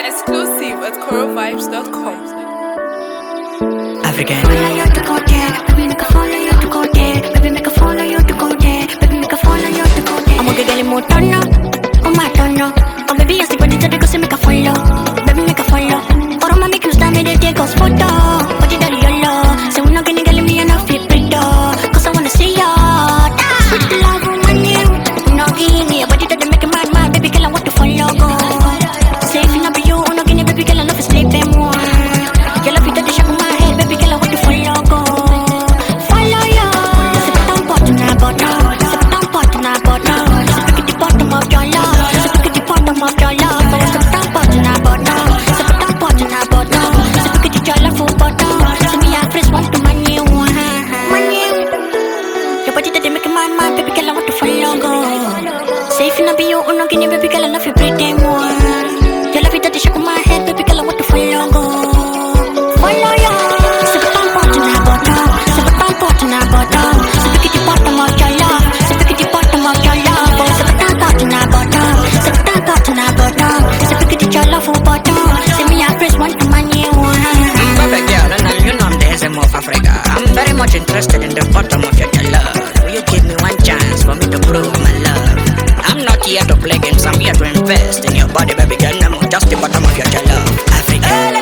Exclusive at corovibes.com. African. Follow you to go there, baby, make a follow you to go there, baby, make a follow you to go there, baby, make a follow you to go there. I'm gonna get more turn up, oh my turn up. Oh baby, I see what you do, cause you make a follow, baby, make a follow. Or I'ma make you stand me there, take us photo. What you do, yellow? Say we're not gonna get me enough, flip it up, cause I wanna see ya. Sweet love, woman, you, no give me, but you do make a mad, mad, baby, girl, I want to follow, go. Say if you not be you, no give me, baby, girl, I love to sleep them one. You love it, the shape of my head, baby, girl, I want to follow, go. Follow you. Sip down, bottom, now, bottom. Sip down, bottom, now, bottom. Sip at the bottom of your love. Sip at the bottom of your love. Sip down, bottom, now, bottom. Sip down, bottom, now, bottom. Sip at the your love, full bottom. See me, I first want to money, money. Your body that they make a man, baby, girl, I want to follow, go. Say if you not be you, no, give me, baby, girl, I love you, pretty one. You love it, that the shape of my head, baby, girl, I want to follow, go. Follow you. Sip down, bottom, now, bottom. Sip down, bottom, now, bottom. Sip at the bottom of your love. Sip at the bottom of your love. Sip down, bottom, now, bottom. Sip down, bottom, now, bottom. Sip at the your love, full bottom. See me, I press one to money, one. Perfect girl, and you know I'm the SM of Africa. I'm very much interested in the bottom of your love. Will you give me one chance for me to prove my love? I'm not here to play games, I'm here to invest in your body, baby girl. I'm just the bottom of your love. Africa.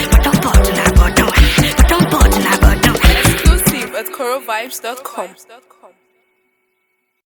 Exclusive at corovibes.com.